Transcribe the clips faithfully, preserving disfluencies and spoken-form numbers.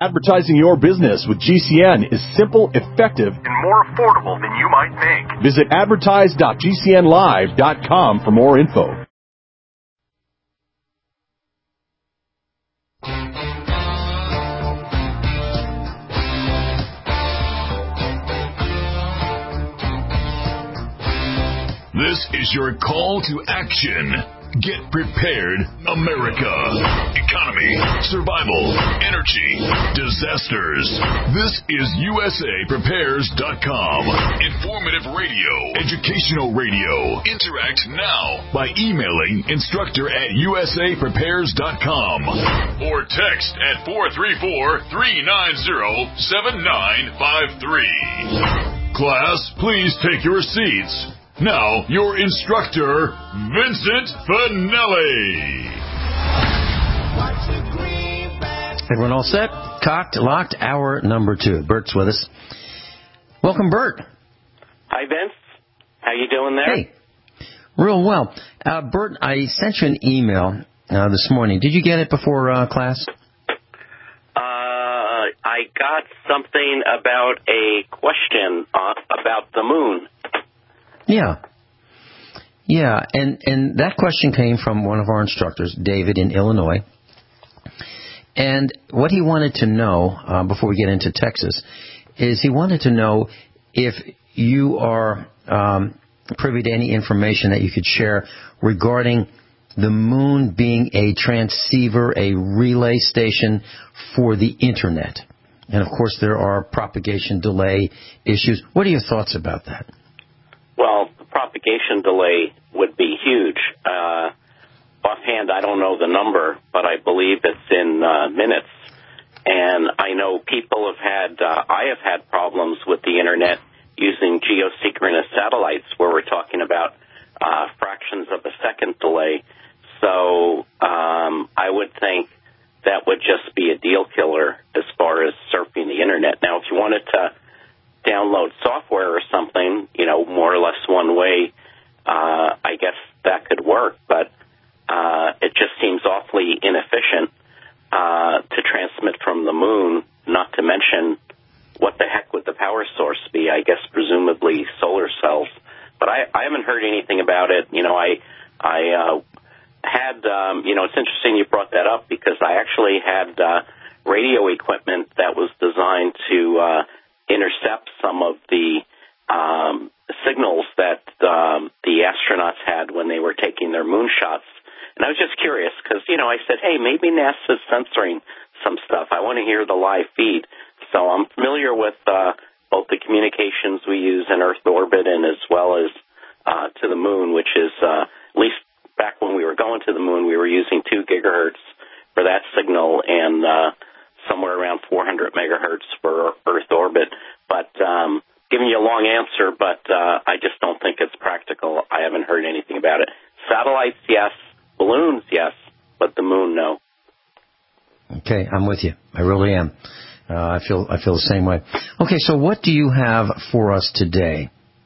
Advertising your business with G C N is simple, effective, and more affordable than you might think. Visit advertise dot g c n live dot com for more info. This is your call to action. Get prepared, America. Economy, survival, energy, disasters. This is U S A prepares dot com. Informative radio, educational radio. Interact now by emailing instructor at U S A prepares dot com or text at four three four, three nine zero, seven nine five three. Class, please take your seats. Now, your instructor, Vincent Finelli. Everyone all set? Cocked, locked, hour number two. Bert's with us. Welcome, Bert. Hi, Vince. How you doing there? Hey. Real well. Uh, Bert, I sent you an email uh, this morning. Did you get it before uh, class? Uh, I got something about a question uh, about the moon. Yeah. Yeah, and, and that question came from one of our instructors, David, in Illinois. And what he wanted to know, uh, before we get into Texas, is he wanted to know if you are um, privy to any information that you could share regarding the moon being a transceiver, a relay station for the Internet. And, of course, there are propagation delay issues. What are your thoughts about that? Well, the propagation delay would be huge. Uh, offhand, I don't know the number, but I believe it's in uh, minutes. And I know people have had, uh, I have had problems with the Internet using geosynchronous satellites where we're talking about uh, fractions of a second delay. So um, I would think that would just be a deal killer as far as surfing the Internet. Now, if you wanted to download software or something, you know, more or less one way, uh, I guess that could work, but uh, it just seems awfully inefficient uh, to transmit from the moon, not to mention what the heck would the power source be? I guess presumably solar cells. But I, I haven't heard anything about it. You know, I, I uh, had, um, you know, it's interesting you brought that up because I actually had uh, radio equipment that was designed to uh, intercept some of the um, signals that um, the astronauts had when they were taking their moon shots. And I was just curious because, you know, I said, hey, maybe NASA's censoring some stuff. I want to hear the live feed. So I'm familiar with uh, both the communications we use in Earth orbit and as well as uh, to the moon, which is, uh, at least back when we were going to the moon, we were using two gigahertz for that signal and uh, somewhere around four hundred megahertz for Earth orbit. But um, giving you a long answer, but uh, I just don't think it's practical. I haven't heard anything about it. Satellites, yes. Balloons, yes. But the moon, no. Okay, I'm with you. I really am. Uh, I feel I feel the same way. Okay, so what do you have for us today?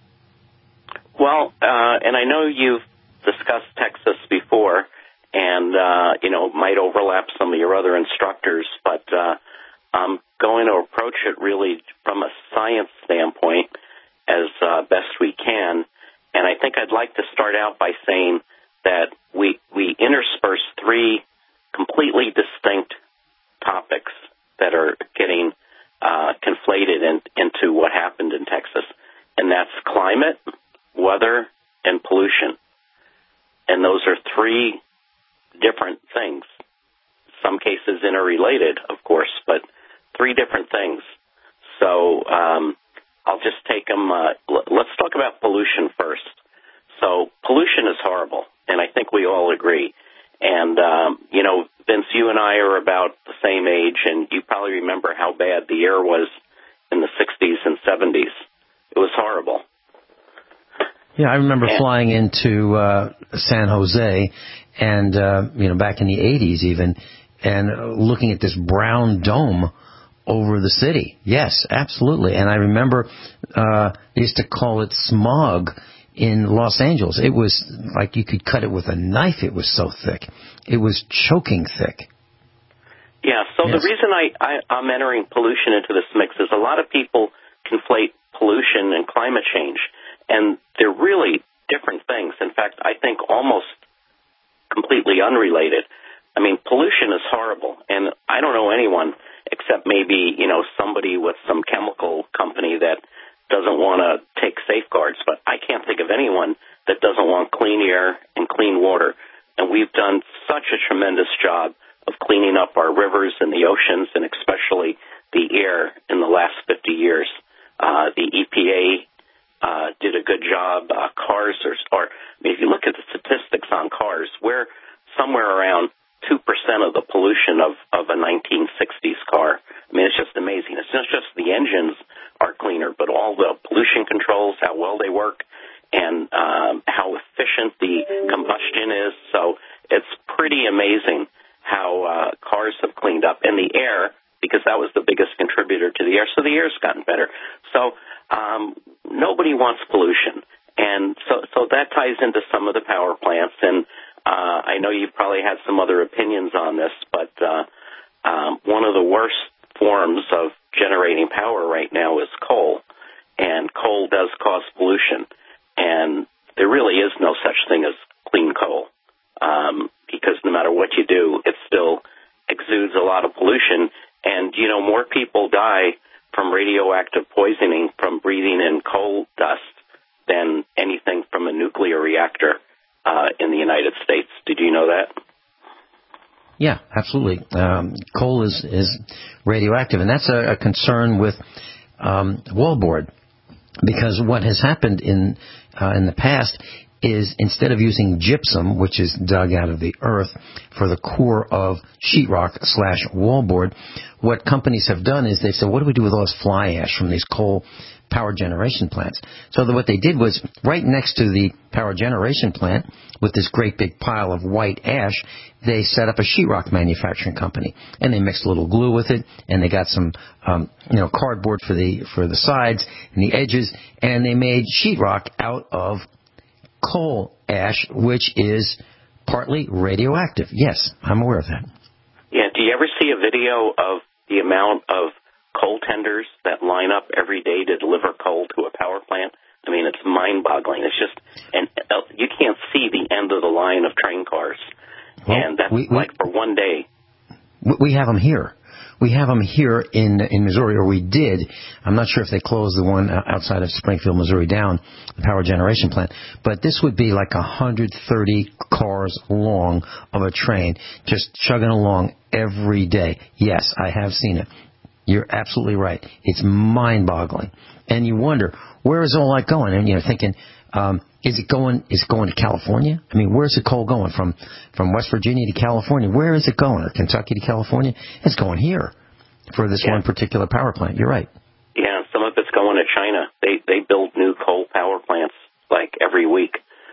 Well, uh, and I know you've discussed Texas before, and, uh, you know, might overlap some of your other instructors, but uh, I'm going to approach it really from a science standpoint as uh, best we can. And I think I'd like to start out by saying that we, we intersperse three completely distinct topics that are getting uh, conflated in, into what happened in Texas, and that's climate, weather, and pollution. And those are three different things. Some cases interrelated, of course, but three different things. So um, I'll just take them. Uh, l- let's talk about pollution first. So pollution is horrible, and I think we all agree. And, um, you know, Vince, you and I are about the same age, and you probably remember how bad the air was in the sixties and seventies. It was horrible. Yeah, I remember and, flying into uh, San Jose, and, uh, you know, back in the eighties even, and looking at this brown dome over the city. Yes, absolutely. And I remember uh, they used to call it smog in Los Angeles. It was like you could cut it with a knife. It was so thick. It was choking thick. Yeah, so Yes. the reason I, I, I'm entering pollution into this mix is a lot of people conflate pollution and climate change, and they're really different things. In fact, I think almost completely unrelated. I mean, pollution is horrible, and I don't know anyone except maybe, you know, somebody with some chemical company that doesn't want to take safeguards, but I can't think of anyone that doesn't want clean air and clean water. And we've done such a tremendous job of cleaning up our rivers and the oceans, and especially the air in the last fifty years. Uh, the E P A uh, did a good job. Uh, cars are, are, I mean, if you look at the statistics on cars, we're somewhere around two percent of the pollution of, of a nineteen sixties car. I mean, it's just amazing. It's not just the engines are cleaner, but all the pollution controls, how well they work, and um, how efficient the combustion is. So it's pretty amazing how uh, cars have cleaned up. And the air, because that was the biggest contributor to the air, so the air's gotten better. So um, nobody wants pollution. And so, so that ties into some of the power plants. And uh, I know you've probably had some other opinions on this, but uh, um, one of the worst forms of generating power right now is coal. And coal does cause pollution. And there really is no such thing as clean coal, um, because no matter what you do, it still exudes a lot of pollution. And, you know, more people die from radioactive poisoning from breathing in coal dust than anything from a nuclear reactor uh, in the United States. Did you know that? Yeah, absolutely. Um, coal is, is radioactive, and that's a, a concern with um, wallboard, because what has happened in uh, in the past is instead of using gypsum, which is dug out of the earth, for the core of sheetrock slash wallboard, what companies have done is they've said, what do we do with all this fly ash from these coal power generation plants? So that what they did was, right next to the power generation plant, with this great big pile of white ash, they set up a sheetrock manufacturing company, and they mixed a little glue with it, and they got some, um, you know, cardboard for the for the sides and the edges, and they made sheetrock out of coal ash, which is partly radioactive. Yes, I'm aware of that. Yeah. Do you ever see a video of the amount of coal tenders that line up every day to deliver coal to a power plant? I mean, it's mind-boggling. It's just, and uh, you can't see the end of the line of train cars. Well, and that's we, we, like for one day. We have them here. We have them here in in Missouri, or we did. I'm not sure if they closed the one outside of Springfield, Missouri down, the power generation plant. But this would be like one hundred thirty cars long of a train, just chugging along every day. Yes, I have seen it. You're absolutely right. It's mind-boggling. And you wonder, where is all that going? And you're thinking, um, is it going is it going to California? I mean, where's the coal going? From from West Virginia to California? Where is it going? Or Kentucky to California? It's going here for this yeah. one particular power plant. You're right. Yeah, some of it's going to China. They they build new coal power plants like every week.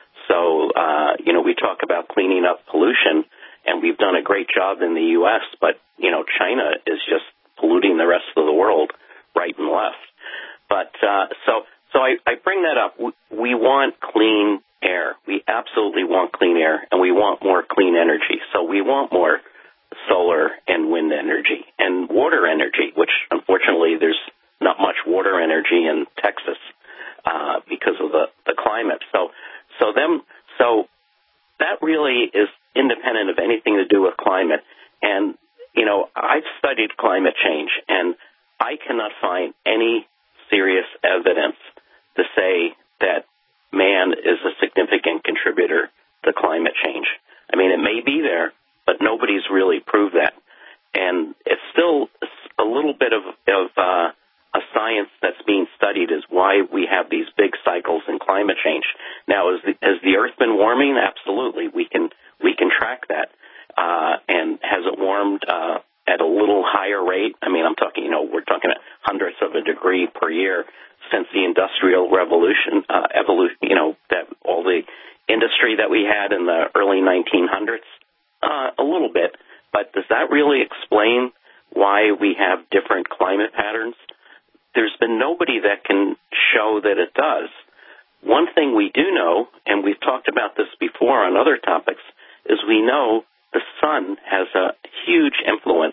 So, uh, you know, we talk about cleaning up pollution, and we've done a great job in the U S, but, you know, China is just polluting the rest of the world right and left. But uh, so so I, I bring that up. We, we want clean air. We absolutely want clean air, and we want more clean energy. So we want more solar and wind energy and water energy, which unfortunately there's not much water energy in Texas uh, because of the, the climate. So so them so that really is independent of anything to do with climate. And you know, I've studied climate change, and I cannot find any serious evidence to say that man is a significant contributor to climate change. I mean, it may be there, but nobody's really proved that. And it's still a little bit of, of uh, a science that's being studied is why we have these big cycles in climate change. Now, has the, has the Earth been warming? Absolutely. We can, we can track that. Uh, and has it warmed uh, at a little higher rate? I mean, I'm talking, you know, we're talking at hundredths of a degree per year since the Industrial Revolution, uh, evolution, you know, that all the industry that we had in the early nineteen hundreds, uh, a little bit. But does that really explain why we have different climate patterns? There's been nobody that can show that it does. One thing we do know, and we've talked about this before on other topics, is we know the sun has a huge influence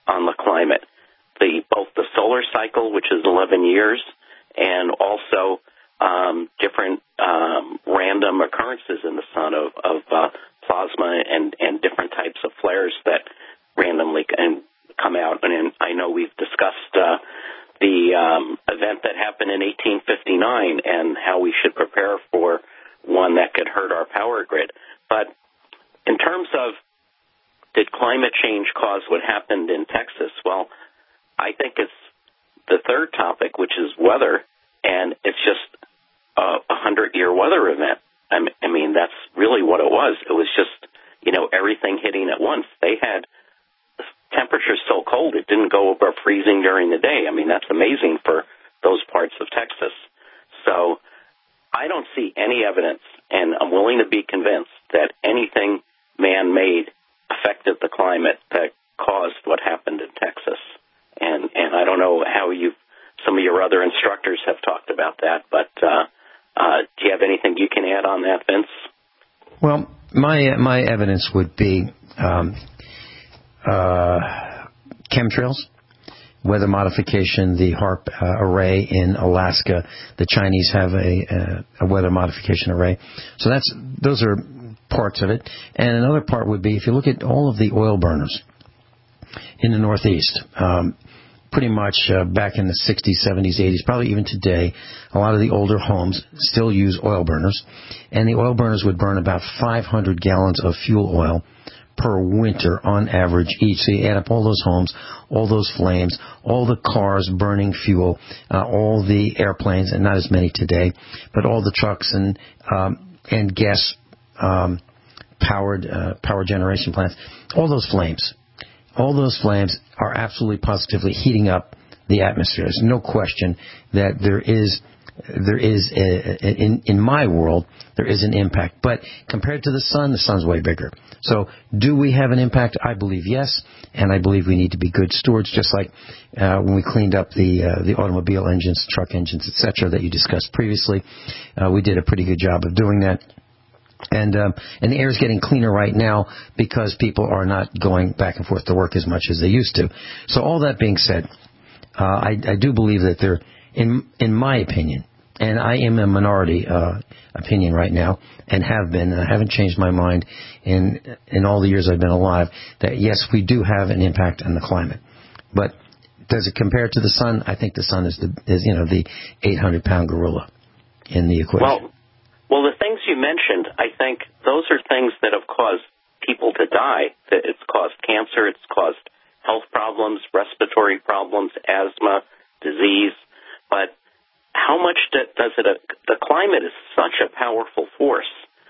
on the climate. The both the solar cycle, which is eleven years, and also um, different um, random occurrences in the sun of, of uh, plasma and, and different types of flares that randomly can come out. And I know we've discussed uh, the um, event that happened in eighteen fifty-nine and how we should prepare for one that could hurt our power grid. But in terms of did climate change cause what happened in Texas? Well, I think it's the third topic, which is weather, and it's just a hundred-year weather event. I mean, that's really what it was. It was just, you know, everything hitting at once. They had temperatures so cold it didn't go above freezing during the day. I mean, that's amazing for those parts of Texas. So I don't see any evidence, and I'm willing to be convinced that anything man-made affected the climate that caused what happened in Texas. And and I don't know how you, some of your other instructors have talked about that, but uh, uh, do you have anything you can add on that, Vince? Well, my my evidence would be um, uh, chemtrails, weather modification, the HAARP uh, array in Alaska. The Chinese have a, a, a weather modification array. So that's those are parts of it. And another part would be if you look at all of the oil burners in the Northeast, um, pretty much uh, back in the sixties, seventies, eighties, probably even today, a lot of the older homes still use oil burners. And the oil burners would burn about five hundred gallons of fuel oil per winter on average each. So you add up all those homes, all those flames, all the cars burning fuel, uh, all the airplanes, and not as many today, but all the trucks and um, and gas um, powered uh, power generation plants, all those flames. All those flames are absolutely positively heating up the atmosphere. There's no question that there is, there is a, a, in in my world, there is an impact. But compared to the sun, the sun's way bigger. So, do we have an impact? I believe yes, and I believe we need to be good stewards. Just like uh, when we cleaned up the uh, the automobile engines, truck engines, et cetera, that you discussed previously, uh, we did a pretty good job of doing that. And um, and the air is getting cleaner right now because people are not going back and forth to work as much as they used to. So all that being said, uh, I, I do believe that there, in in my opinion, and I am a minority uh, opinion right now, and have been, and I haven't changed my mind in in all the years I've been alive, that yes, we do have an impact on the climate. But does it compare to the sun? I think the sun is the is you know the eight hundred pound gorilla in the equation. Well, Well, the things you mentioned, I think those are things that have caused people to die. It's caused cancer, it's caused health problems, respiratory problems, asthma, disease. But how much does it, the climate is such a powerful force.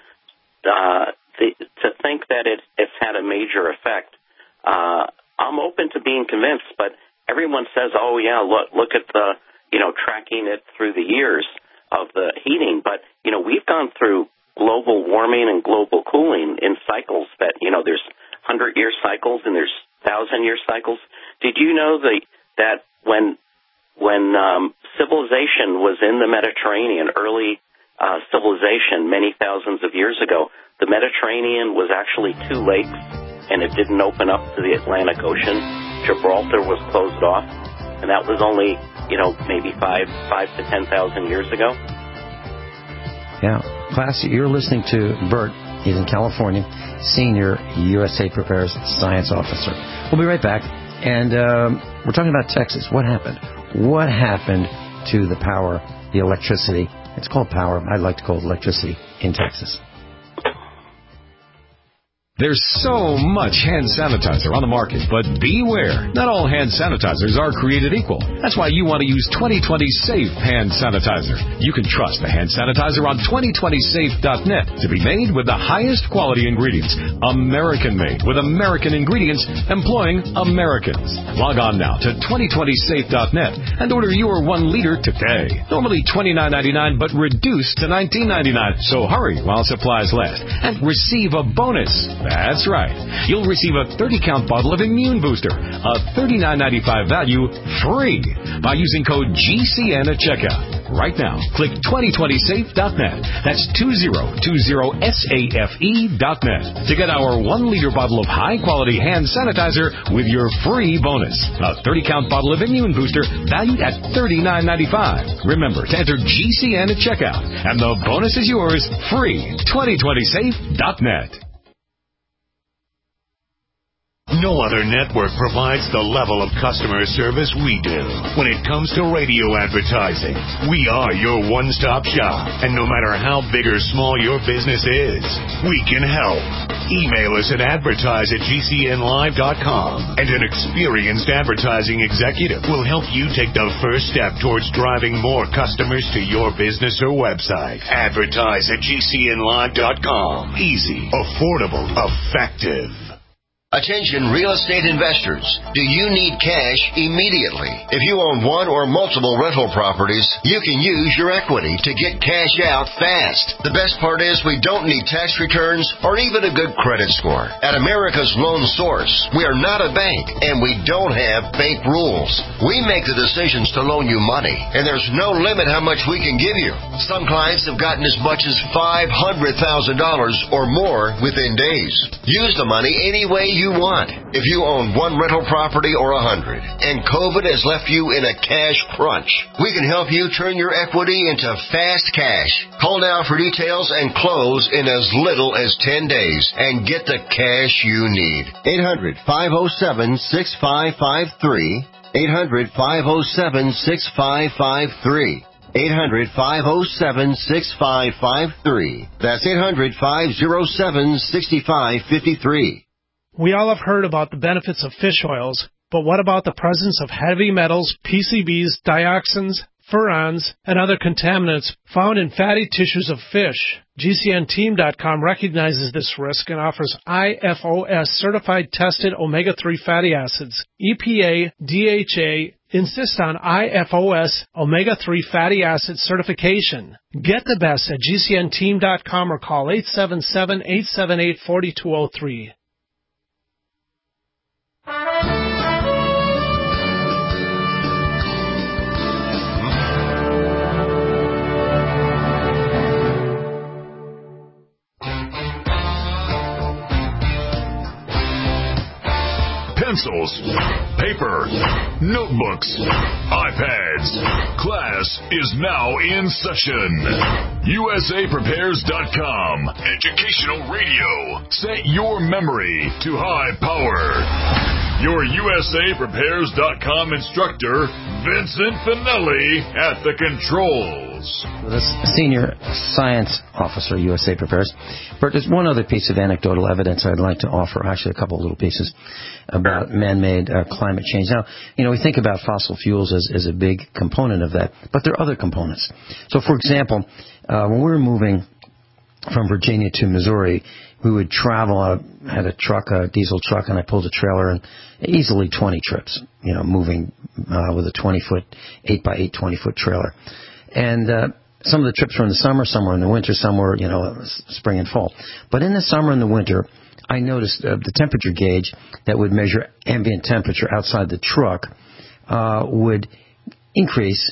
Uh, the, to think that it, it's had a major effect, uh, I'm open to being convinced, but everyone says, oh, yeah, look, look at the, you know, tracking it through the years of the heating, but, you know, we've gone through global warming and global cooling in cycles that, you know, there's hundred-year cycles and there's thousand-year cycles. Did you know the, that when when um, civilization was in the Mediterranean, early uh, civilization many thousands of years ago, the Mediterranean was actually two lakes, and it didn't open up to the Atlantic Ocean. Gibraltar was closed off, and that was only, you know, maybe five, five to ten thousand years ago. Yeah, class, you're listening to Bert. He's in California, Senior U S A Prepares Science Officer. We'll be right back, and um, we're talking about Texas. What happened? What happened to the power, the electricity? It's called power. I'd like to call it electricity in Texas. There's so much hand sanitizer on the market, but beware. Not all hand sanitizers are created equal. That's why you want to use twenty twenty Safe Hand Sanitizer. You can trust the hand sanitizer on twenty twenty safe dot net to be made with the highest quality ingredients. American-made with American ingredients employing Americans. Log on now to twenty twenty safe dot net and order your one liter today. Normally twenty-nine ninety-nine, but reduced to nineteen ninety-nine. So hurry while supplies last and receive a bonus. That's right. You'll receive a thirty count bottle of Immune Booster, a thirty-nine ninety-five value, free by using code G C N at checkout. right now. Click twenty twenty safe dot net. That's two zero two zero safe dot net to get our one liter bottle of high-quality hand sanitizer with your free bonus. A thirty count bottle of Immune Booster valued at thirty-nine ninety-five. Remember to enter G C N at checkout, and the bonus is yours free. twenty twenty safe dot net. No other network provides the level of customer service we do. When it comes to radio advertising, we are your one-stop shop. And no matter how big or small your business is, we can help. Email us at advertise at G C N live dot com, and an experienced advertising executive will help you take the first step towards driving more customers to your business or website. Advertise at G C N live dot com. Easy, affordable, effective. Attention real estate investors. Do you need cash immediately? If you own one or multiple rental properties, you can use your equity to get cash out fast. The best part is we don't need tax returns or even a good credit score. At America's Loan Source, we are not a bank and we don't have bank rules. We make the decisions to loan you money, and there's no limit how much we can give you. Some clients have gotten as much as five hundred thousand dollars or more within days. Use the money any way you want. If you own one rental property or a hundred, and COVID has left you in a cash crunch, we can help you turn your equity into fast cash. Call now for details and close in as little as ten days and get the cash you need. eight hundred, five oh seven, six five five three. eight hundred, five oh seven, six five five three. eight hundred, five oh seven, six five five three. That's eight hundred, five oh seven, six five five three. We all have heard about the benefits of fish oils, but what about the presence of heavy metals, P C Bs, dioxins, furans, and other contaminants found in fatty tissues of fish? G C N team dot com recognizes this risk and offers I F O S certified tested omega three fatty acids. E P A, D H A insist on I F O S omega three fatty acid certification. Get the best at G C N team dot com or call eight seven seven, eight seven eight, four two zero three. Pencils, paper, notebooks, iPads. Class is now in session. U S A Prepares dot com. Educational radio. Set your memory to high power. Your U S A Prepares dot com instructor, Vincent Finelli, at the controls. The senior science officer, U S A Prepares. Bert, there's one other piece of anecdotal evidence I'd like to offer, actually a couple of little pieces, about man-made uh, climate change. Now, you know, we think about fossil fuels as, as a big component of that, but there are other components. So, for example, uh, when we were moving from Virginia to Missouri, we would travel. I had a truck, a diesel truck, and I pulled a trailer, and easily twenty trips, you know, moving uh, with a twenty-foot, eight by eight, twenty-foot trailer. And uh, some of the trips were in the summer, some were in the winter, some were, you know, spring and fall. But in the summer and the winter, I noticed uh, the temperature gauge that would measure ambient temperature outside the truck uh, would increase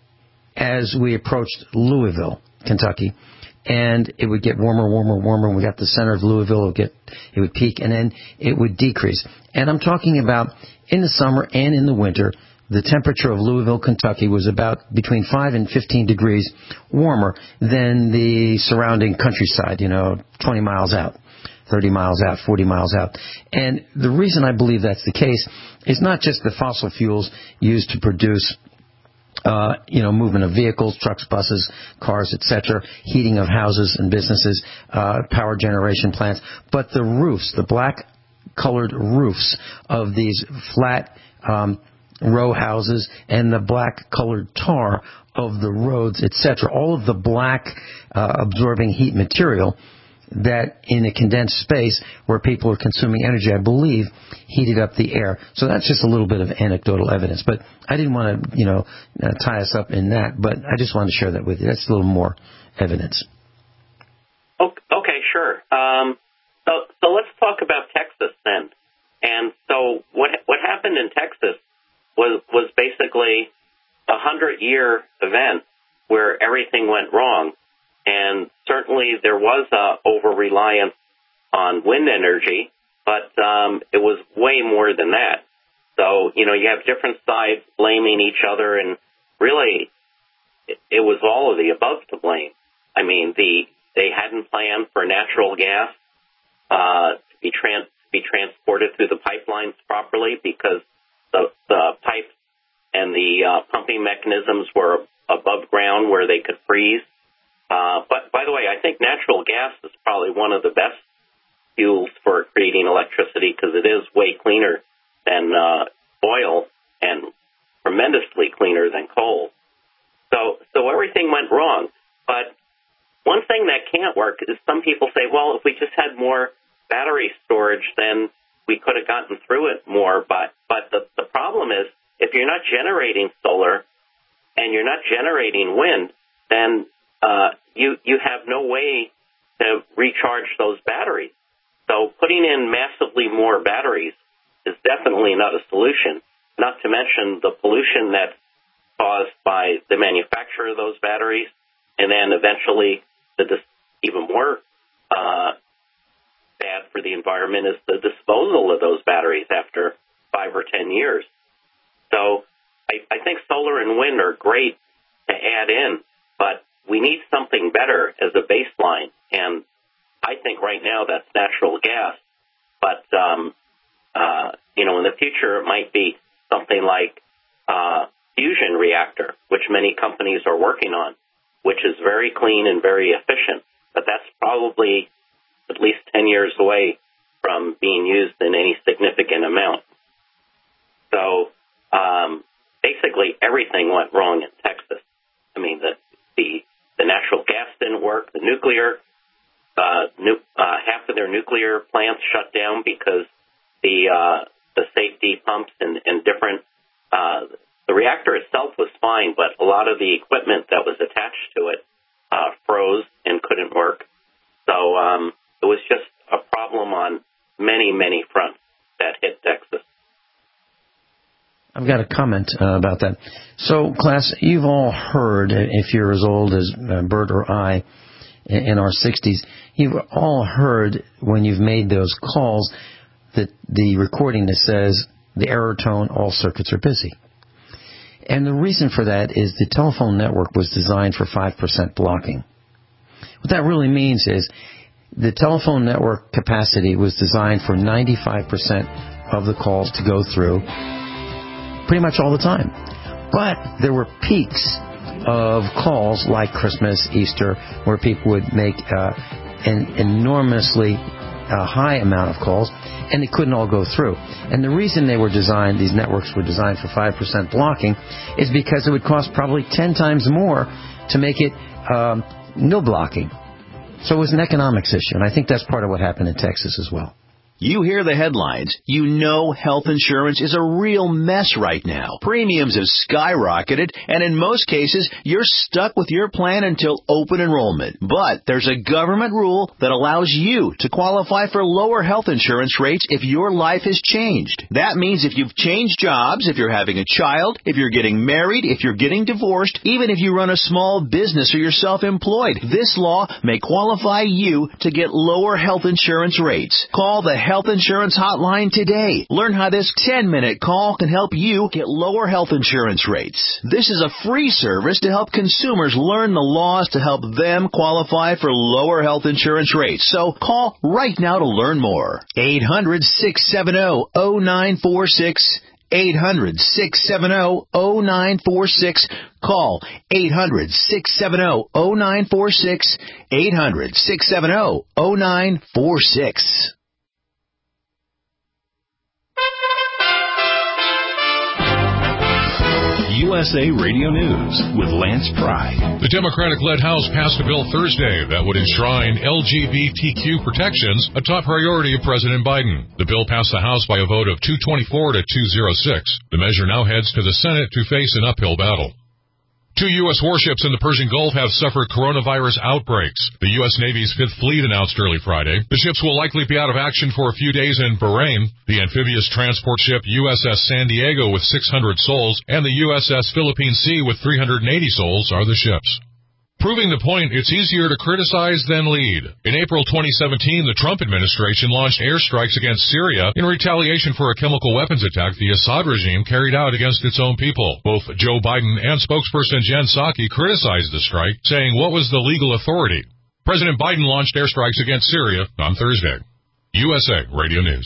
as we approached Louisville, Kentucky. And it would get warmer, warmer, warmer. When we got to the center of Louisville, it would, get, it would peak, and then it would decrease. And I'm talking about in the summer and in the winter, the temperature of Louisville, Kentucky was about between five and fifteen degrees warmer than the surrounding countryside, you know, twenty miles out, thirty miles out, forty miles out. And the reason I believe that's the case is not just the fossil fuels used to produce Uh, you know, movement of vehicles, trucks, buses, cars, et cetera, heating of houses and businesses, uh, power generation plants, but the roofs, the black-colored roofs of these flat um, row houses and the black-colored tar of the roads, et cetera, all of the black uh, absorbing heat material that in a condensed space where people are consuming energy, I believe, heated up the air. So that's just a little bit of anecdotal evidence. But I didn't want to, you know, uh, tie us up in that, but I just wanted to share that with you. That's a little more evidence. Okay, sure. Um, so, so let's talk about Texas then. And so what what happened in Texas was was basically a hundred-year event where everything went wrong. And certainly there was a over-reliance on wind energy, but um, it was way more than that. So, you know, you have different sides blaming each other, and really it, it was all of the above to blame. I mean, the they hadn't planned for natural gas uh, to be, trans- be transported through the pipelines properly because the, the pipes and the uh, pumping mechanisms were above ground where they could freeze. Uh, but, by the way, I think natural gas is probably one of the best fuels for creating electricity because it is way cleaner than uh, oil and tremendously cleaner than coal. So, so everything went wrong. But one thing that can't work is some people say, well, if we just had more battery storage, then we could have gotten through it more. But, but the, the problem is if you're not generating solar and you're not generating wind, then uh, you you have no way to recharge those batteries. So putting in massively more batteries is definitely not a solution, not to mention the pollution that's caused by the manufacture of those batteries, and then eventually the dis- even more uh, bad for the environment is the disposal of those batteries after five or ten years. So I, I think solar and wind are great to add in, but we need something better as a baseline, and I think right now that's natural gas. But, um, uh, you know, in the future it might be something like uh, fusion reactor, which many companies are working on, which is very clean and very efficient. But that's probably at least ten years away from being used in any significant amount. So um, basically everything went wrong in Texas. I mean, the the, the natural gas didn't work. The nuclear, uh, nu- uh, half of their nuclear plants shut down because the uh, the safety pumps and, and different, uh, the reactor itself was fine, but a lot of the equipment that was attached to it uh, froze and couldn't work. So um, it was just a problem on many, many fronts that hit Texas. I've got a comment uh, about that. So, class, you've all heard, if you're as old as uh, Bert or I, in, in our sixties, you've all heard when you've made those calls that the recording that says the error tone, all circuits are busy. And the reason for that is the telephone network was designed for five percent blocking. What that really means is the telephone network capacity was designed for ninety-five percent of the calls to go through pretty much all the time. But there were peaks of calls like Christmas, Easter, where people would make uh, an enormously uh, high amount of calls, and they couldn't all go through. And the reason they were designed, these networks were designed for five percent blocking, is because it would cost probably ten times more to make it um, no blocking. So it was an economics issue, and I think that's part of what happened in Texas as well. You hear the headlines. You know health insurance is a real mess right now. Premiums have skyrocketed, and in most cases, you're stuck with your plan until open enrollment. But there's a government rule that allows you to qualify for lower health insurance rates if your life has changed. That means if you've changed jobs, if you're having a child, if you're getting married, if you're getting divorced, even if you run a small business or you're self-employed, this law may qualify you to get lower health insurance rates. Call the Health Insurance Hotline today. Learn how this ten-minute call can help you get lower health insurance rates. This is a free service to help consumers learn the laws to help them qualify for lower health insurance rates. So call right now to learn more. eight hundred, six seven zero, zero nine four six. eight hundred, six seven zero, zero nine four six. Call eight hundred, six seven zero, zero nine four six. eight hundred, six seven zero, zero nine four six. U S A Radio News with Lance Pry. The Democratic-led House passed a bill Thursday that would enshrine L G B T Q protections, a top priority of President Biden. The bill passed the House by a vote of two twenty-four to two oh six. The measure now heads to the Senate to face an uphill battle. Two U S warships in the Persian Gulf have suffered coronavirus outbreaks. The U S Navy's Fifth Fleet announced early Friday the ships will likely be out of action for a few days in Bahrain. The amphibious transport ship U S S San Diego with six hundred souls and the U S S Philippine Sea with three hundred eighty souls are the ships. Proving the point, it's easier to criticize than lead. In April twenty seventeen, the Trump administration launched airstrikes against Syria in retaliation for a chemical weapons attack the Assad regime carried out against its own people. Both Joe Biden and spokesperson Jen Psaki criticized the strike, saying what was the legal authority. President Biden launched airstrikes against Syria on Thursday. U S A Radio News.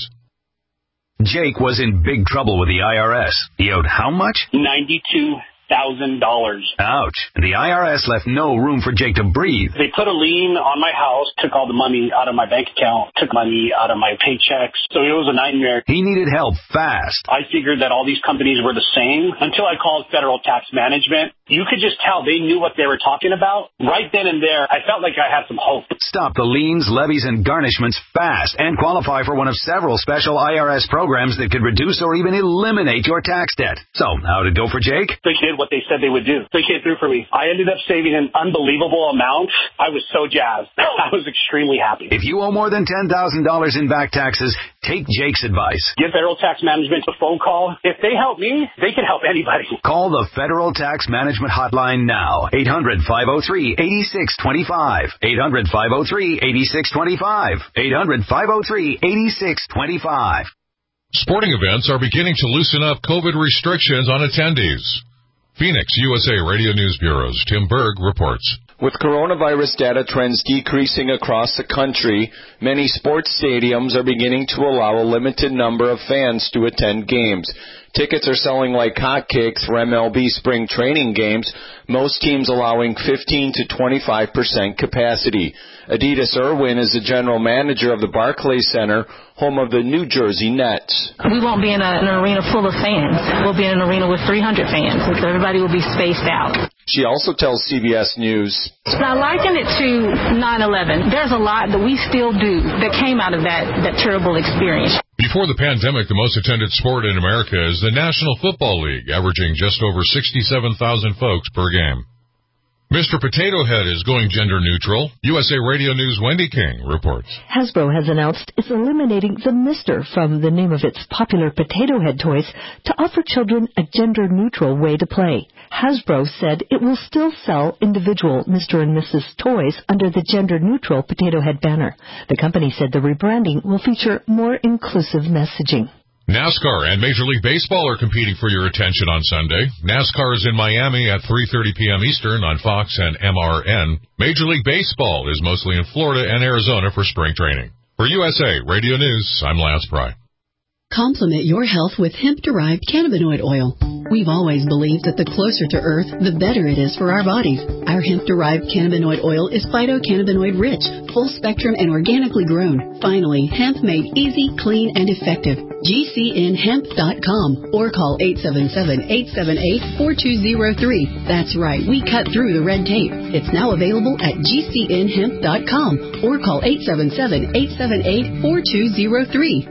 Jake was in big trouble with the I R S. He owed how much? ninety-two thousand dollars. Ouch. The I R S left no room for Jake to breathe. They put a lien on my house, took all the money out of my bank account, took money out of my paychecks. So it was a nightmare. He needed help fast. I figured that all these companies were the same until I called Federal Tax Management. You could just tell they knew what they were talking about. Right then and there, I felt like I had some hope. Stop the liens, levies, and garnishments fast and qualify for one of several special I R S programs that could reduce or even eliminate your tax debt. So, how'd it go for Jake? They did what they said they would do. They came through for me. I ended up saving an unbelievable amount. I was so jazzed. I was extremely happy. If you owe more than ten thousand dollars in back taxes, take Jake's advice. Give Federal Tax Management a phone call. If they help me, they can help anybody. Call the Federal Tax Management Hotline now. eight hundred, five oh three, eight six two five. eight hundred, five oh three, eight six two five. eight hundred, five oh three, eight six two five. Sporting events are beginning to loosen up COVID restrictions on attendees. Phoenix, U S A Radio News Bureau's Tim Berg reports. With coronavirus data trends decreasing across the country, many sports stadiums are beginning to allow a limited number of fans to attend games. Tickets are selling like hotcakes for M L B spring training games, most teams allowing fifteen to twenty-five percent capacity. Adidas Irwin is the general manager of the Barclays Center, home of the New Jersey Nets. We won't be in a, an arena full of fans. We'll be in an arena with three hundred fans, so everybody will be spaced out. She also tells C B S News. I liken it to nine eleven. There's a lot that we still do that came out of that, that terrible experience. Before the pandemic, the most attended sport in America is the National Football League, averaging just over sixty-seven thousand folks per game. Mister Potato Head is going gender neutral. U S A Radio News' Wendy King reports. Hasbro has announced it's eliminating the Mister from the name of its popular Potato Head toys to offer children a gender-neutral way to play. Hasbro said it will still sell individual Mister and Missus toys under the gender-neutral Potato Head banner. The company said the rebranding will feature more inclusive messaging. NASCAR and Major League Baseball are competing for your attention on Sunday. NASCAR is in Miami at three thirty p.m. Eastern on Fox and M R N. Major League Baseball is mostly in Florida and Arizona for spring training. For U S A Radio News, I'm Lance Pry. Complement your health with hemp-derived cannabinoid oil. We've always believed that the closer to Earth, the better it is for our bodies. Our hemp-derived cannabinoid oil is phytocannabinoid-rich, full-spectrum, and organically grown. Finally, hemp made easy, clean, and effective. G C N hemp dot com or call eight seven seven, eight seven eight, four two zero three. That's right, we cut through the red tape. It's now available at G C N hemp dot com or call eight seven seven, eight seven eight, four two zero three.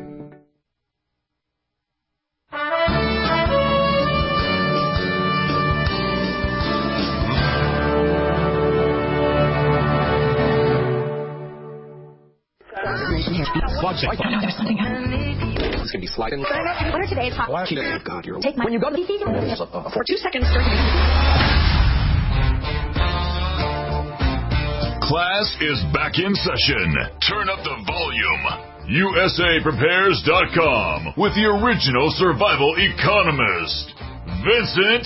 There's something happening. It's going to be sliding. What are today's hot? Oh, God, you're... Take my... When you go to the P C, for two seconds, start the Class is back in session. Turn up the volume. U S A Prepares dot com with the original survival economist, Vincent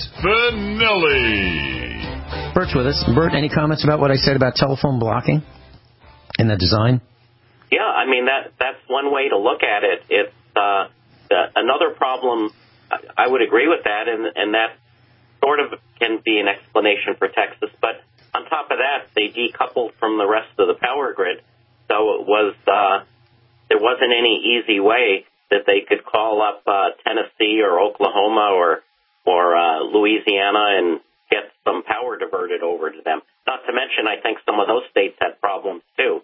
Finelli. Bert's with us. Bert, any comments about what I said about telephone blocking and the design? Yeah, I mean, that that's one way to look at it. It's uh, uh, another problem. I would agree with that, and, and that sort of can be an explanation for Texas. But on top of that, they decoupled from the rest of the power grid, so it was uh, there wasn't any easy way that they could call up uh, Tennessee or Oklahoma or or uh, Louisiana and get some power diverted over to them. Not to mention, I think some of those states had problems too.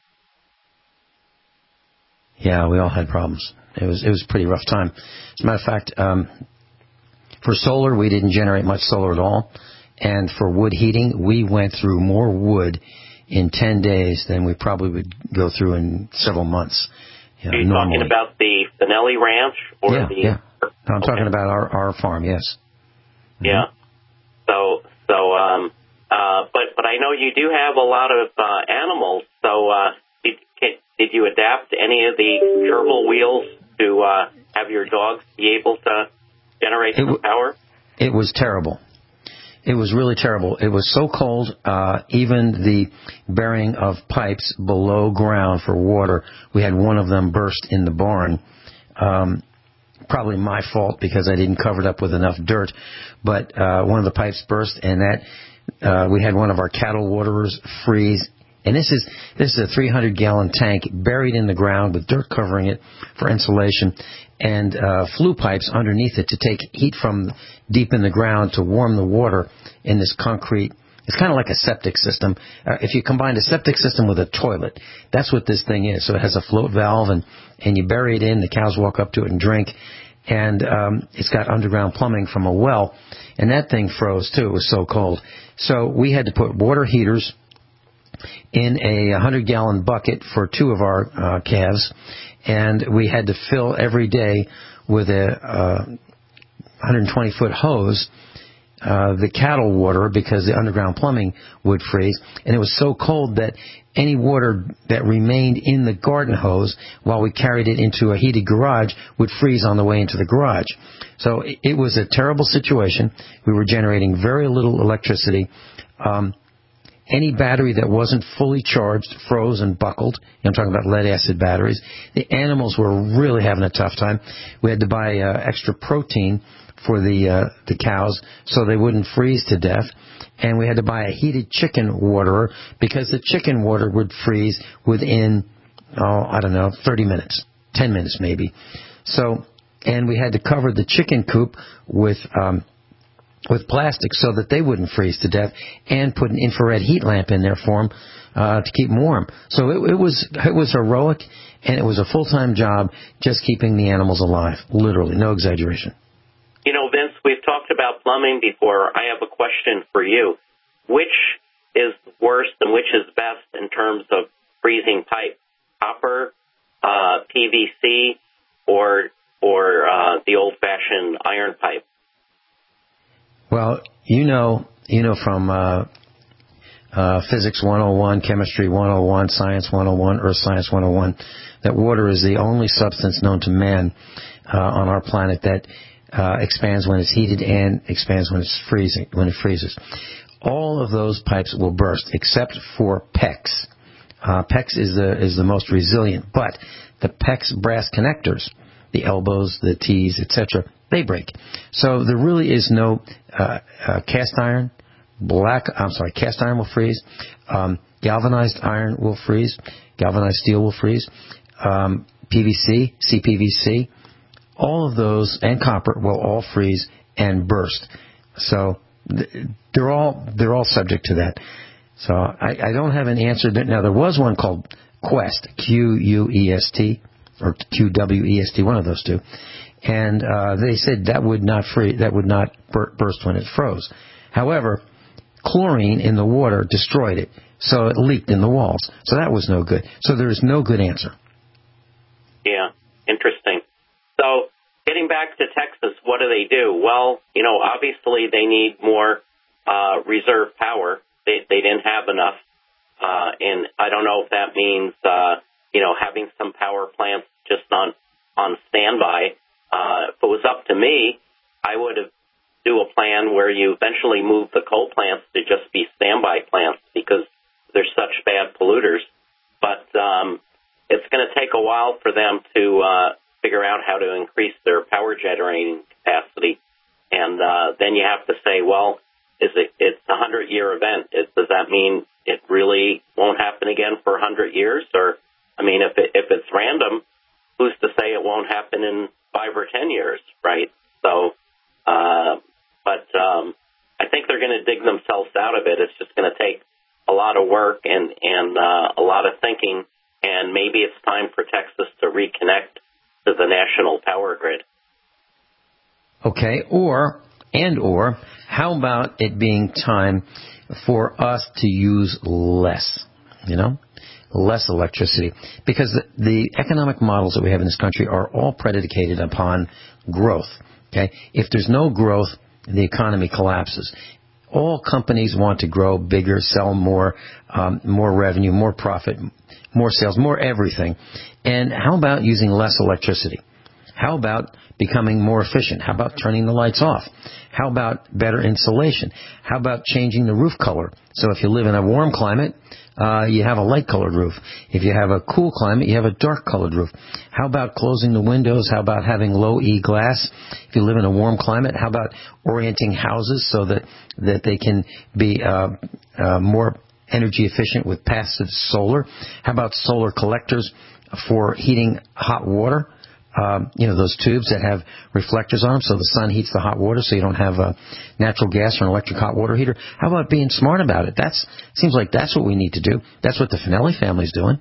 Yeah, we all had problems. It was it was a pretty rough time. As a matter of fact, um, for solar, we didn't generate much solar at all. And for wood heating, we went through more wood in ten days than we probably would go through in several months. You know, Are you normally. talking about the Finelli Ranch? Or yeah, the, yeah. No, I'm okay. talking about our, our farm, yes. Mm-hmm. Yeah. So, so, um, uh, but, but I know you do have a lot of, uh, animals. So, uh, did, did you adapt any of the gerbil wheels to, uh, have your dogs be able to generate some w- power? It was terrible. It was really terrible. It was so cold, uh, even the burying of pipes below ground for water, we had one of them burst in the barn. Um, probably my fault because I didn't cover it up with enough dirt, but uh, one of the pipes burst, and that uh, we had one of our cattle waterers freeze. And this is this is a three hundred gallon tank buried in the ground with dirt covering it for insulation, and uh, flue pipes underneath it to take heat from deep in the ground to warm the water in this concrete. It's kind of like a septic system. Uh, if you combine a septic system with a toilet, that's what this thing is. So it has a float valve, and, and you bury it in. The cows walk up to it and drink. And um, it's got underground plumbing from a well. And that thing froze, too. It was so cold. So we had to put water heaters in a one hundred gallon bucket for two of our uh, calves. And we had to fill every day with a uh, one hundred twenty foot hose Uh, the cattle water because the underground plumbing would freeze. And it was so cold that any water that remained in the garden hose while we carried it into a heated garage would freeze on the way into the garage. So it, it was a terrible situation. We were generating very little electricity. Um, any battery that wasn't fully charged froze and buckled. I'm talking about lead acid batteries. The animals were really having a tough time. We had to buy uh, extra protein for the uh, the cows so they wouldn't freeze to death. And we had to buy a heated chicken waterer because the chicken water would freeze within, oh, I don't know, thirty minutes, ten minutes maybe. So, and we had to cover the chicken coop with um, with plastic so that they wouldn't freeze to death, and put an infrared heat lamp in there for them uh, to keep them warm. So it, it was it was heroic, and it was a full-time job just keeping the animals alive, literally, no exaggeration. You know, Vince, we've talked about plumbing before. I have a question for you. Which is worse and which is best in terms of freezing pipe? Copper, uh, P V C, or or uh, the old-fashioned iron pipe? Well, you know, you know from uh, uh, Physics one oh one, Chemistry one oh one, Science one oh one, Earth Science one oh one, that water is the only substance known to man uh, on our planet that Uh, expands when it's heated and expands when it's freezing, when it freezes. All of those pipes will burst except for PEX. Uh, PEX is the is the most resilient, but the PEX brass connectors, the elbows, the T's, et cetera, they break. So there really is no uh, uh, cast iron, black. I'm sorry, cast iron will freeze. Um, galvanized iron will freeze. Galvanized steel will freeze. Um, P V C, C P V C. All of those, and copper, will all freeze and burst. So they're all they're all subject to that. So I, I don't have an answer. Now, there was one called Quest, Q U E S T, or Q W E S T, one of those two. And uh, they said that would not free, that would not burst when it froze. However, chlorine in the water destroyed it, so it leaked in the walls. So that was no good. So there is no good answer. Yeah, interesting. So getting back to Texas, what do they do? Well, you know, obviously they need more uh, reserve power. They, they didn't have enough. Uh, and I don't know if that means, uh, you know, having some power plants just on, on standby. Uh, if it was up to me, I would have do a plan where you eventually move the coal plants to just be standby plants because they're such bad polluters. But um, it's going to take a while for them to uh, figure out how to increase their power generating capacity. And uh, then you have to say, well, is it, it's a hundred-year event. It, does that mean it really won't happen again for a hundred years? Or, I mean, if it, if it's random, who's to say it won't happen in five or ten years, right? So, uh, but um, I think they're going to dig themselves out of it. It's just going to take a lot of work and, and uh, a lot of thinking, and maybe it's time for Texas to reconnect to the national power grid. Okay, or, and or, how about it being time for us to use less, you know, less electricity? Because the, the economic models that we have in this country are all predicated upon growth, okay? If there's no growth, the economy collapses. All companies want to grow bigger, sell more, um, more revenue, more profit, more sales, more everything. And how about using less electricity? How about becoming more efficient? How about turning the lights off? How about better insulation? How about changing the roof color? So if you live in a warm climate, uh, you have a light-colored roof. If you have a cool climate, you have a dark-colored roof. How about closing the windows? How about having low-E glass? If you live in a warm climate, how about orienting houses so that, that they can be uh, uh, more energy efficient with passive solar? How about solar collectors for heating hot water? Um, you know, those tubes that have reflectors on them so the sun heats the hot water so you don't have a natural gas or an electric hot water heater. How about being smart about it? That's seems like that's what we need to do. That's what the Finelli family's doing.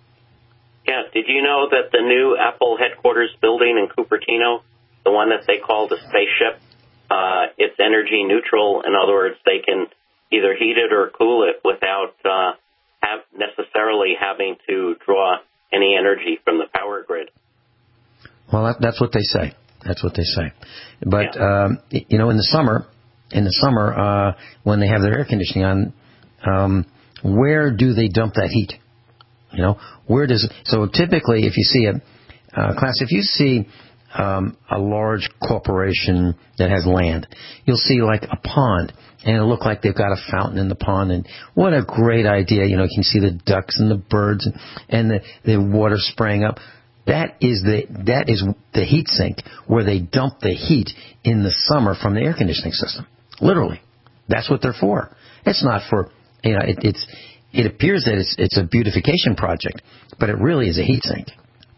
Yeah, did you know that the new Apple headquarters building in Cupertino, the one that they call the spaceship, uh, it's energy neutral. In other words, they can either heat it or cool it without uh, have necessarily having to draw any energy from the power grid. Well, that, that's what they say. That's what they say. But, yeah. um, you know, in the summer, in the summer, uh, when they have their air conditioning on, um, where do they dump that heat? You know, where does, so typically if you see a, uh, class, if you see, um, a large corporation that has land, you'll see like a pond, and it'll look like they've got a fountain in the pond, and what a great idea. You know, you can see the ducks and the birds and, and the, the water spraying up. That is the that is the heat sink where they dump the heat in the summer from the air conditioning system. Literally, that's what they're for. It's not for, you know, it, it's it appears that it's it's a beautification project, but it really is a heat sink.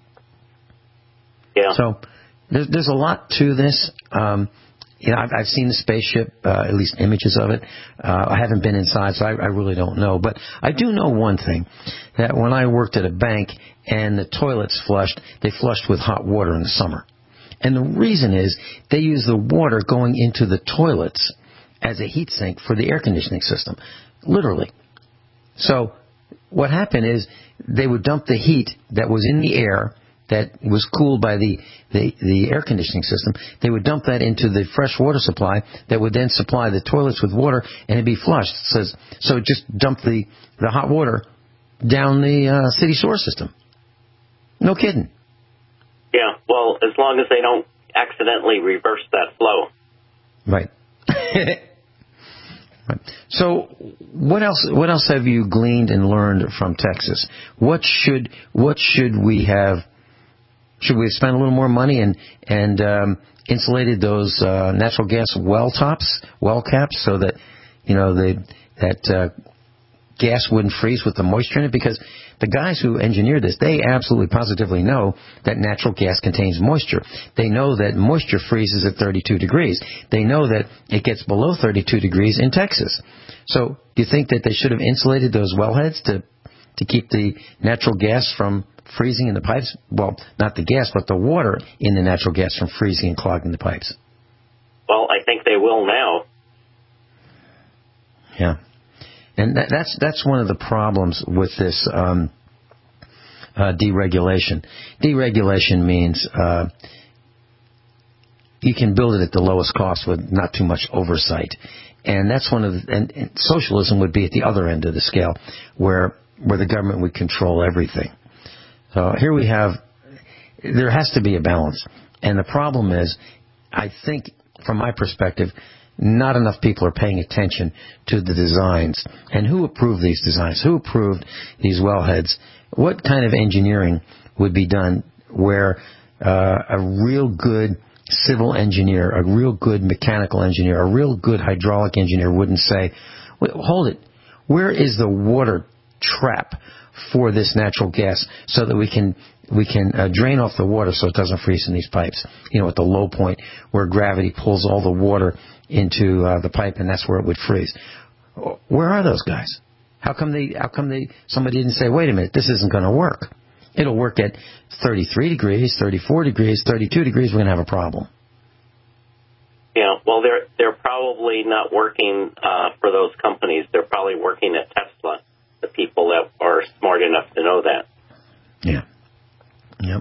Yeah. So there's there's a lot to this. Um, you know, I've, I've seen the spaceship, uh, at least images of it. Uh, I haven't been inside, so I, I really don't know. But I do know one thing, that when I worked at a bank and the toilets flushed, they flushed with hot water in the summer. And the reason is they use the water going into the toilets as a heat sink for the air conditioning system, literally. So what happened is they would dump the heat that was in the air that was cooled by the, the, the air conditioning system. They would dump that into the fresh water supply that would then supply the toilets with water, and it'd be flushed. So, so it just dumped the, the hot water down the uh, city sewer system. No kidding. Yeah, well, as long as they don't accidentally reverse that flow. Right. Right. So, what else? What else have you gleaned and learned from Texas? What should what should we have? Should we have spent a little more money and and um, insulated those uh, natural gas well tops, well caps, so that you know the that uh, gas wouldn't freeze with the moisture in it? Because the guys who engineered this, they absolutely positively know that natural gas contains moisture. They know that moisture freezes at thirty-two degrees. They know that it gets below thirty-two degrees in Texas. So do you think that they should have insulated those wellheads to to keep the natural gas from freezing in the pipes? Well, not the gas, but the water in the natural gas from freezing and clogging the pipes. Well, I think they will now. Yeah. And that, that's that's one of the problems with this um, uh, deregulation. Deregulation means uh, you can build it at the lowest cost with not too much oversight, and that's one of the, and, and socialism would be at the other end of the scale, where where the government would control everything. So here we have, there has to be a balance, and the problem is, I think from my perspective, not enough people are paying attention to the designs. And who approved these designs? Who approved these wellheads? What kind of engineering would be done where uh, a real good civil engineer, a real good mechanical engineer, a real good hydraulic engineer wouldn't say, wait, hold it, where is the water trap for this natural gas so that we can we can uh, drain off the water so it doesn't freeze in these pipes, you know, at the low point where gravity pulls all the water into uh, the pipe, and that's where it would freeze. Where are those guys? How come they? How come they? Somebody didn't say, "Wait a minute, this isn't going to work. It'll work at thirty-three degrees, thirty-four degrees, thirty-two degrees. We're going to have a problem." Yeah. Well, they're they're probably not working uh, for those companies. They're probably working at Tesla, the people that are smart enough to know that. Yeah. Yep.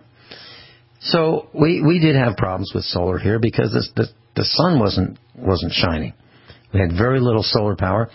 So we, we did have problems with solar here because this, the the sun wasn't wasn't shining. We had very little solar power,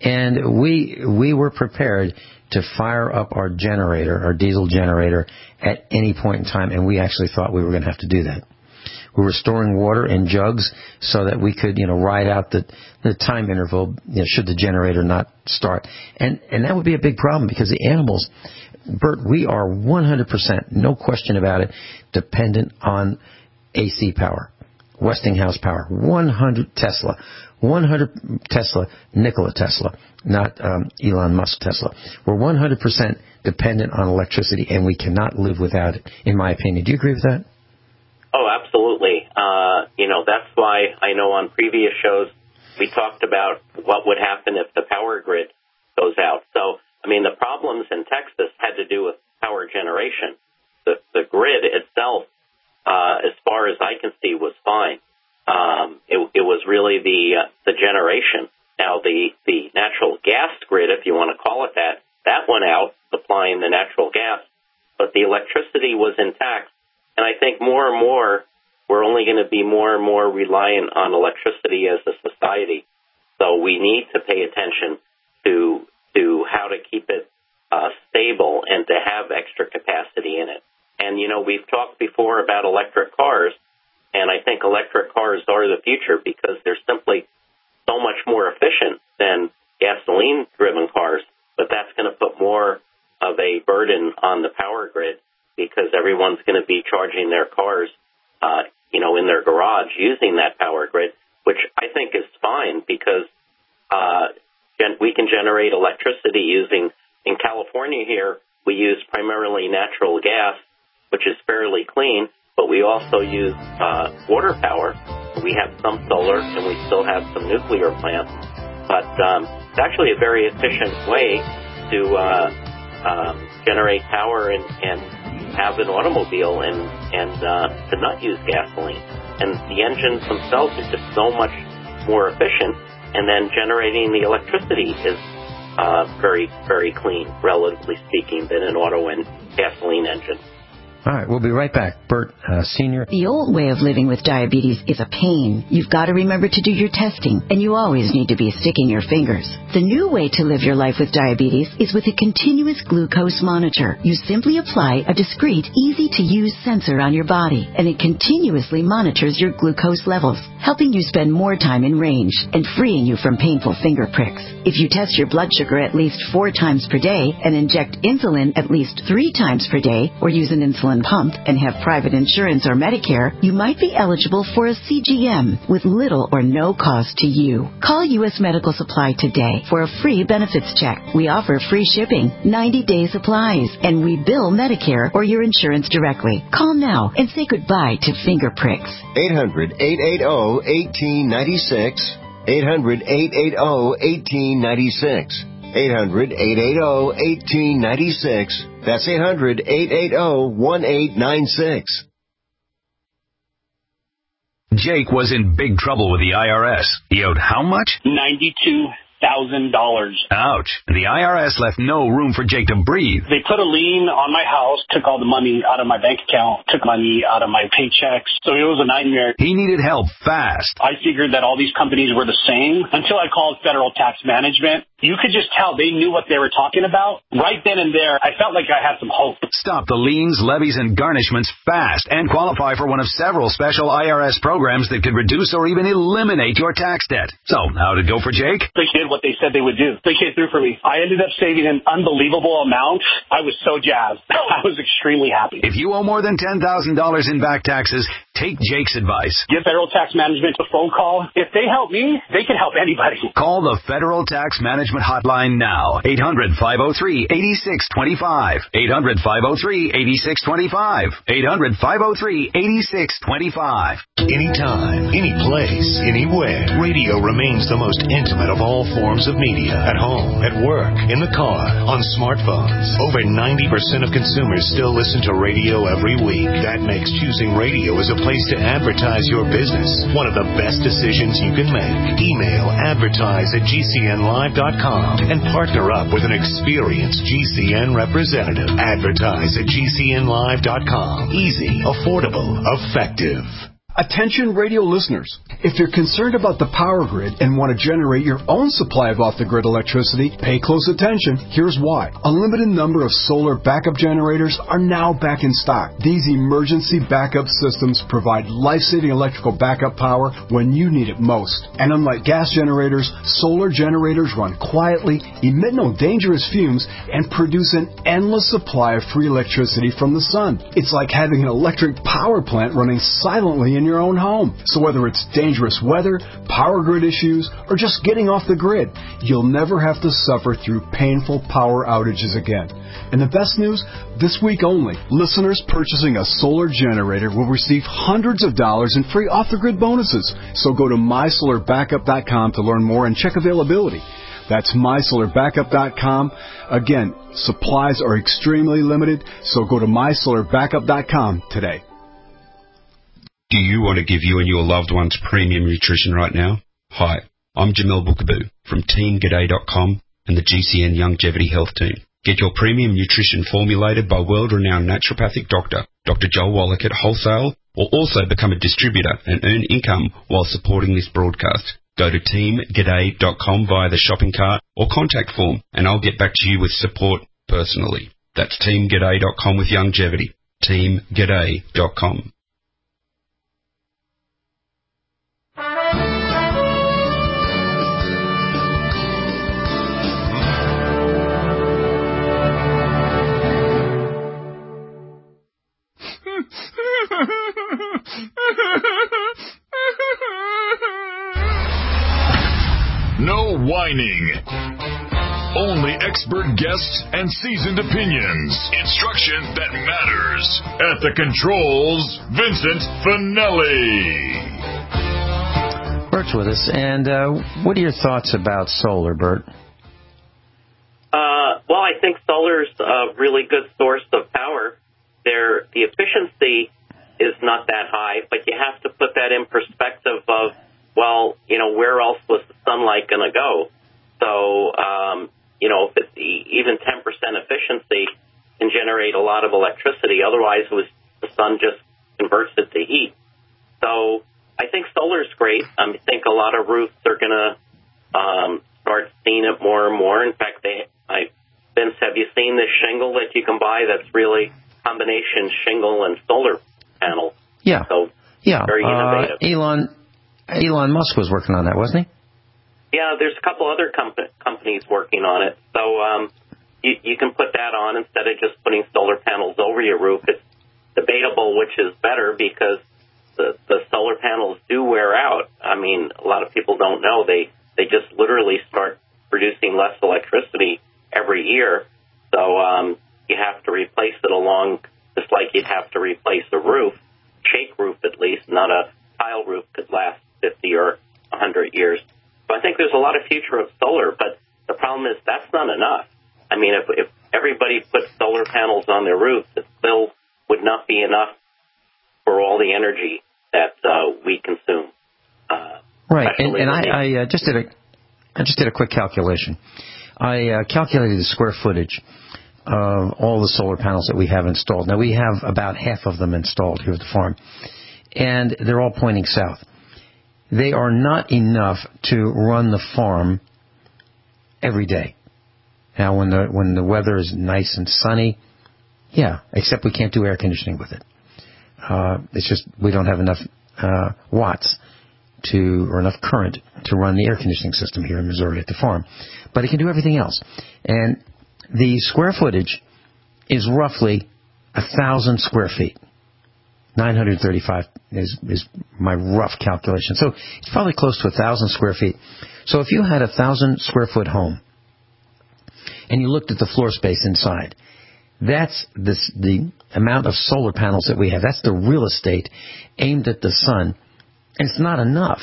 and we we were prepared to fire up our generator, our diesel generator, at any point in time, and we actually thought we were going to have to do that. We were storing water in jugs so that we could, you know, ride out the, the time interval, you know, should the generator not start. And and that would be a big problem because the animals, Bert, we are one hundred percent, no question about it, dependent on A C power, Westinghouse power, one hundred Tesla, one hundred Tesla, Nikola Tesla, not um, Elon Musk Tesla. We're one hundred percent dependent on electricity, and we cannot live without it, in my opinion. Do you agree with that? Oh, absolutely. Uh, you know, that's why I know on previous shows we talked about what would happen if the power grid goes out. So, I mean, the problems in Texas had to do with power generation. The, the grid itself, uh, as far as I can see, was fine. Um, it, it was really the uh, the generation. Now, the, the natural gas grid, if you want to call it that, that went out supplying the natural gas, but the electricity was intact. And I think more and more, we're only going to be more and more reliant on electricity as a society. So we need to pay attention to to how to keep it uh, stable and to have extra capacity in it. And, you know, we've talked before about electric cars, and I think electric cars are the future because they're simply so much more efficient than gasoline-driven cars. But that's going to put more of a burden on the power grid, because everyone's going to be charging their cars, uh, you know, in their garage using that power grid, which I think is fine because uh, gen- we can generate electricity using, in California here, we use primarily natural gas, which is fairly clean, but we also use uh, water power. We have some solar, and we still have some nuclear plants. But um, it's actually a very efficient way to uh, uh, generate power and, and have an automobile and, and uh, to not use gasoline. And the engines themselves are just so much more efficient, and then generating the electricity is uh, very, very clean, relatively speaking, than an auto and gasoline engine. All right, we'll be right back. Bert, uh, Senior. The old way of living with diabetes is a pain. You've got to remember to do your testing, and you always need to be sticking your fingers. The new way to live your life with diabetes is with a continuous glucose monitor. You simply apply a discreet, easy-to-use sensor on your body, and it continuously monitors your glucose levels, helping you spend more time in range and freeing you from painful finger pricks. If you test your blood sugar at least four times per day and inject insulin at least three times per day, or use an insulin pump and have private insurance or Medicare, you might be eligible for a C G M with little or no cost to you. Call U S Medical Supply today for a free benefits check. We offer free shipping, ninety-day supplies, and we bill Medicare or your insurance directly. Call now and say goodbye to finger pricks. eight hundred, eight eighty, eighteen ninety-six. eight hundred, eight eighty, eighteen ninety-six. eight hundred, eight eighty, eighteen ninety-six. That's eight hundred, eight eighty, eighteen ninety-six. Jake was in big trouble with the I R S. He owed how much? ninety-two thousand dollars. Ouch. The I R S left no room for Jake to breathe. They put a lien on my house, took all the money out of my bank account, took money out of my paychecks. So it was a nightmare. He needed help fast. I figured that all these companies were the same until I called Federal Tax Management. You could just tell they knew what they were talking about. Right then and there, I felt like I had some hope. Stop the liens, levies, and garnishments fast and qualify for one of several special I R S programs that could reduce or even eliminate your tax debt. So, how'd it go for Jake? They did what they said they would do. They came through for me. I ended up saving an unbelievable amount. I was so jazzed. I was extremely happy. If you owe more than ten thousand dollars in back taxes, take Jake's advice. Give Federal Tax Management a phone call. If they help me, they can help anybody. Call the Federal Tax Management Hotline now. eight hundred, five oh three, eight six two five. eight hundred, five oh three, eight six two five. eight hundred, five oh three, eight six two five. Anytime, any place, anywhere, radio remains the most intimate of all forms of media. At home, at work, in the car, on smartphones. Over ninety percent of consumers still listen to radio every week. That makes choosing radio as a place to advertise your business. One of the best decisions you can make. Email advertise at G C N live dot com and partner up with an experienced G C N representative. Advertise at G C N live dot com. Easy, affordable, effective. Attention radio listeners, if you're concerned about the power grid and want to generate your own supply of off-the-grid electricity, pay close attention. Here's why. A limited number of solar backup generators are now back in stock. These emergency backup systems provide life-saving electrical backup power when you need it most. And unlike gas generators, solar generators run quietly, emit no dangerous fumes, and produce an endless supply of free electricity from the sun. It's like having an electric power plant running silently in your own home. So whether it's dangerous weather, power grid issues, or just getting off the grid, you'll never have to suffer through painful power outages again. And the best news, this week only, listeners purchasing a solar generator will receive hundreds of dollars in free off-the-grid bonuses. So go to my solar backup dot com to learn more and check availability. That's my solar backup dot com. Again, supplies are extremely limited, so go to my solar backup dot com today. Do you want to give you and your loved ones premium nutrition right now? Hi, I'm Jamel Bookaboo from Team G'day dot com and the G C N Longevity Health Team. Get your premium nutrition formulated by world-renowned naturopathic doctor, Doctor Joel Wallach at wholesale, or also become a distributor and earn income while supporting this broadcast. Go to Team G'day dot com via the shopping cart or contact form, and I'll get back to you with support personally. That's Team G'day dot com with longevity. Team G'day dot com. No whining. Only expert guests and seasoned opinions. Instruction that matters. At the controls, Vincent Finelli. Bert's with us, and uh, what are your thoughts about solar, Bert? Uh, well, I think solar's a really good source of power. There, the efficiency is not that high, but you have to put that in perspective of, well, you know, where else was the sunlight going to go? So, um, you know, if it's even ten percent efficiency can generate a lot of electricity. Otherwise, it was, the sun just converts it to heat. So I think solar's great. I think a lot of roofs are going to um, start seeing it more and more. In fact, they, I, Vince, have you seen this shingle that you can buy that's really combination shingle and solar panel? Yeah. So yeah. Very innovative. Uh, Elon, Elon Musk was working on that, wasn't he? Yeah, there's a couple other com- companies working on it. So um, you, you can put that on instead of just putting solar panels over your roof. It's debatable which is better because the, the solar panels do wear out. I mean, a lot of people don't know. They, they just literally start producing less electricity every year. So um, you have to replace it along, just like you'd have to replace a roof, shake roof at least, not a tile roof could last fifty or one hundred years. So I think there's a lot of future of solar, but the problem is that's not enough. I mean, if, if everybody put solar panels on their roofs, it still would not be enough for all the energy that uh, we consume. Uh, right, and, and I, I uh, just did a, I just did a quick calculation. I uh, calculated the square footage of all the solar panels that we have installed. Now, we have about half of them installed here at the farm, and they're all pointing south. They are not enough to run the farm every day. Now, when the when the weather is nice and sunny, yeah, except we can't do air conditioning with it. Uh, it's just we don't have enough uh, watts to or enough current to run the air conditioning system here in Missouri at the farm. But it can do everything else. And the square footage is roughly a thousand square feet. nine hundred thirty-five is, is my rough calculation. So it's probably close to a thousand square feet. So if you had a thousand square foot home and you looked at the floor space inside, that's this, the amount of solar panels that we have. That's the real estate aimed at the sun. And it's not enough.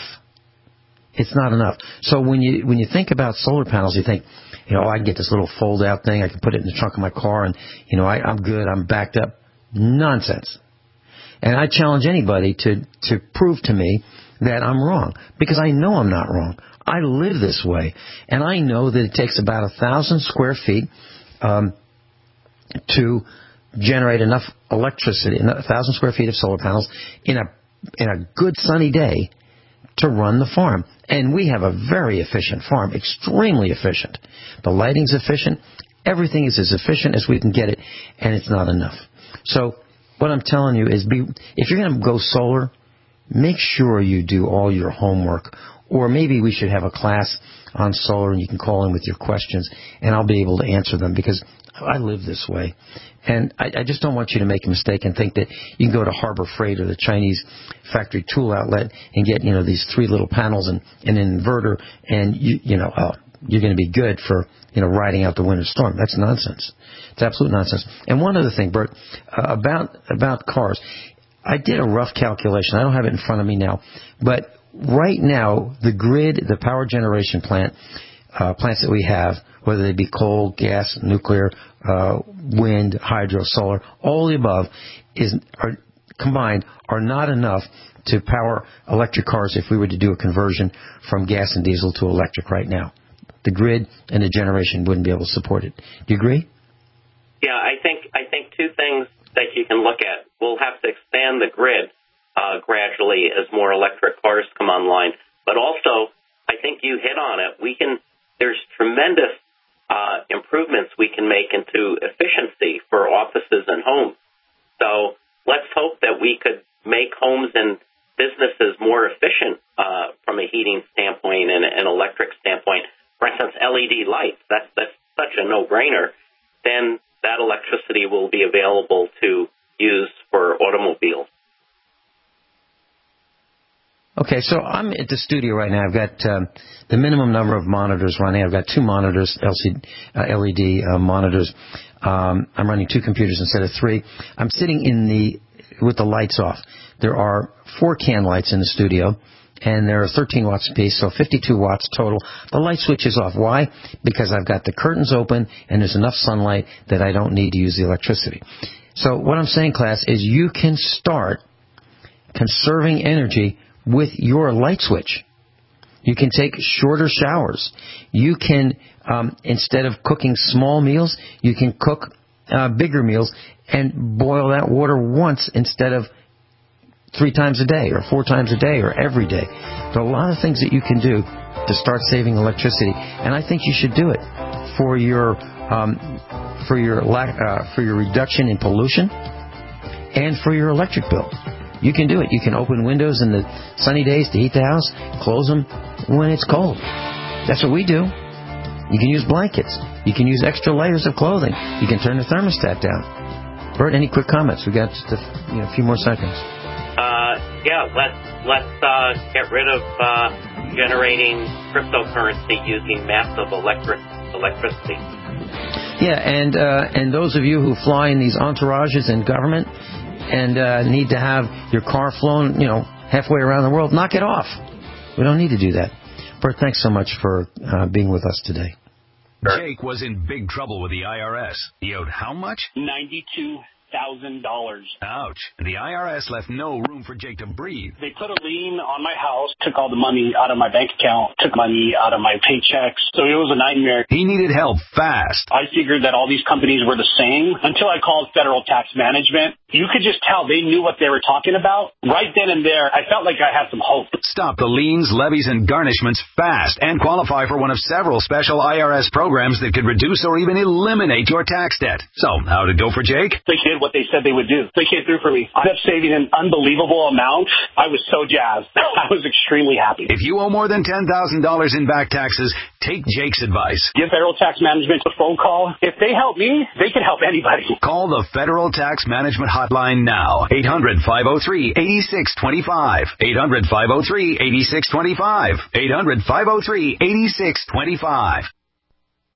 It's not enough. So when you when you think about solar panels, you think, you know, I can get this little fold-out thing. I can put it in the trunk of my car, and, you know, I, I'm good. I'm backed up. Nonsense. And I challenge anybody to, to prove to me that I'm wrong, because I know I'm not wrong. I live this way, and I know that it takes about a thousand square feet um, to generate enough electricity, a thousand square feet of solar panels in a in a good sunny day to run the farm. And we have a very efficient farm, extremely efficient. The lighting's efficient. Everything is as efficient as we can get it, and it's not enough. So what I'm telling you is, be, if you're going to go solar, make sure you do all your homework. Or maybe we should have a class on solar, and you can call in with your questions, and I'll be able to answer them, because I live this way. And I, I just don't want you to make a mistake and think that you can go to Harbor Freight or the Chinese factory tool outlet and get, you know, these three little panels and, and an inverter, and, you, you know, oh, you're going to be good for, you know, riding out the winter storm. That's nonsense. It's absolute nonsense. And one other thing, Bert, uh, about about cars. I did a rough calculation. I don't have it in front of me now. But right now, the grid, the power generation plant, uh, plants that we have, whether they be coal, gas, nuclear, uh, wind, hydro, solar, all the above, is are combined are not enough to power electric cars if we were to do a conversion from gas and diesel to electric right now. The grid and the generation wouldn't be able to support it. Do you agree? Yeah, I think I think two things that you can look at. We'll have to expand the grid uh, gradually as more electric cars come online. But also, I think you hit on it. We can. There's tremendous uh, improvements we can make into efficiency for offices and homes. So let's hope that we could make homes and businesses more efficient uh, from a heating standpoint and an electric standpoint. For instance, L E D lights, that's, that's such a no-brainer. Then that electricity will be available to use for automobiles. Okay, so I'm at the studio right now. I've got um, the minimum number of monitors running. I've got two monitors, L C D, uh, L E D uh, monitors. Um, I'm running two computers instead of three. I'm sitting in the with the lights off. There are four can lights in the studio, and there are thirteen watts apiece, so fifty-two watts total. The light switch is off. Why? Because I've got the curtains open, and there's enough sunlight that I don't need to use the electricity. So what I'm saying, class, is you can start conserving energy with your light switch. You can take shorter showers. You can, um, instead of cooking small meals, you can cook uh, bigger meals and boil that water once instead of three times a day or four times a day or every day. There are a lot of things that you can do to start saving electricity, and I think you should do it for your um, for your lack, uh, for your reduction in pollution and for your electric bill. You can do it. You can open windows in the sunny days to heat the house, close them when it's cold. That's what we do. You can use blankets. You can use extra layers of clothing. You can turn the thermostat down. Bert, any quick comments? We got just a, you know, a few more seconds. Uh, yeah, let's let's uh, get rid of uh, generating cryptocurrency using massive electric electricity. Yeah, and uh, and those of you who fly in these entourages in government and uh, need to have your car flown, you know, halfway around the world, knock it off. We don't need to do that. Bert, thanks so much for uh, being with us today. Jake was in big trouble with the I R S. He owed how much? ninety-two thousand dollars. Ouch. The I R S left no room for Jake to breathe. They put a lien on my house, took all the money out of my bank account, took money out of my paychecks. So it was a nightmare. He needed help fast. I figured that all these companies were the same until I called Federal Tax Management. You could just tell they knew what they were talking about. Right then and there, I felt like I had some hope. Stop the liens, levies, and garnishments fast and qualify for one of several special I R S programs that could reduce or even eliminate your tax debt. So, how'd it go for Jake? They did what they said they would do. They came through for me. I ended up saving an unbelievable amount. I was so jazzed. I was extremely happy. If you owe more than ten thousand dollars in back taxes, take Jake's advice. Give Federal Tax Management a phone call. If they help me, they can help anybody. Call the Federal Tax Management Hotline now. eight hundred, five oh three, eight six two five. eight hundred, five oh three, eight six two five. eight hundred, five oh three, eight six two five.